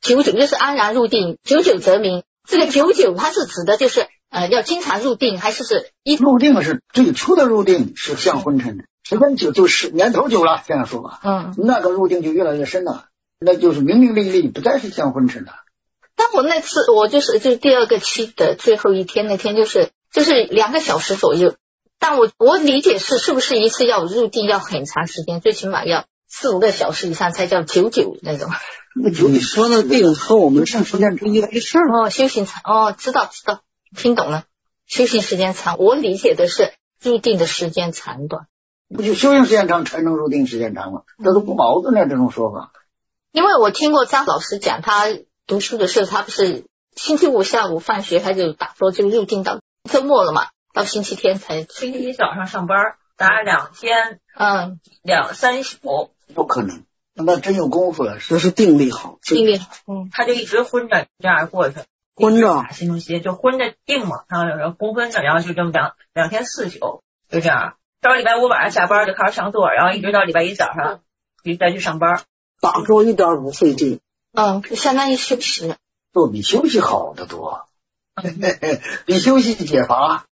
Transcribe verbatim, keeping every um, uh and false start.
久久就是安然入定，久久则明。这个久久它是指的就是呃要经常入定，还是是一入定是最初的入定是像昏沉的，时间久就是年头久了，这样说吧， 嗯， 那个入定就越来越深了，那就是明明丽丽，不再是像昏沉的。 但我那次我就是就是第二个期的最后一天那天就是就是两个小时左右，但我我理解是是不是一次要入定要很长时间，最起码要四五个小时以上才叫久久那种。 你说的定和我们上时间不一回事儿。 哦，修行长哦，知道知道，听懂了。修行时间长，我理解的是入定的时间长短。 不就修行时间长才能入定时间长吗？这都不矛盾的这种说法。 因为我听过张老师讲，他读书的时候，他不是星期五下午放学他就打坐就入定到周末了嘛，到星期天才星期一早上上班，打两天， 嗯， 两三宿， 不可能，那真有功夫了， 这是定力好， 定力好，嗯， 他就一直昏着这样过去， 昏着心中心就昏着定嘛，然后昏昏着，然后就这么两两天四宿就这样，到礼拜五晚上下班就开始上座，然后一直到礼拜一早上就再去上班， 打坐一点不费劲， 嗯，相当于休息了， 做比休息好得多，比休息解乏。